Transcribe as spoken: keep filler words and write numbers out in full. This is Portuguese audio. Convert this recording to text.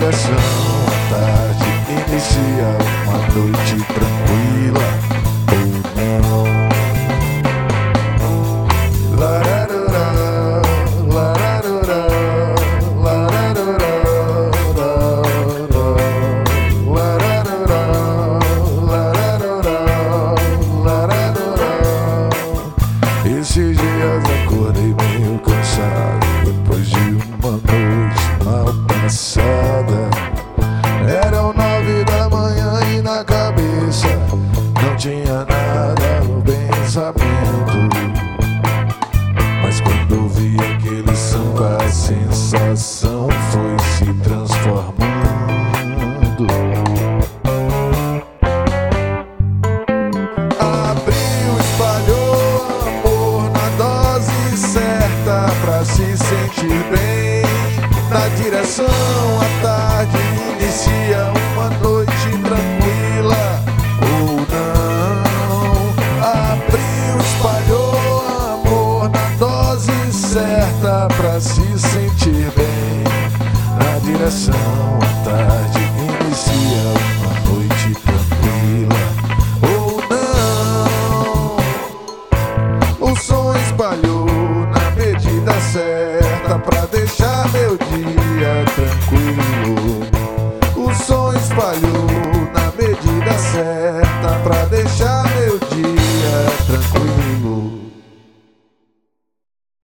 direção à tarde inicia uma noite tranquila ou não. Lararurá, lararurá, lararurá, lararurá, lararurá, lararurá. Esses dias acordei meio cansado depois de uma noite mal passada. Eram nove da manhã e na cabeça não tinha nada no pensamento. Mas quando ouvi aquele samba, a sensação foi se transformando. Abriu, espalhou amor na dose certa pra se sentir bem. Na direção à tarde inicia uma noite tranquila ou não. Abriu, espalhou amor na dose certa pra se sentir bem. Na direção à tarde inicia uma noite tranquila ou não. O som espalhou na medida certa pra deixar meu dia tranquilo. O som espalhou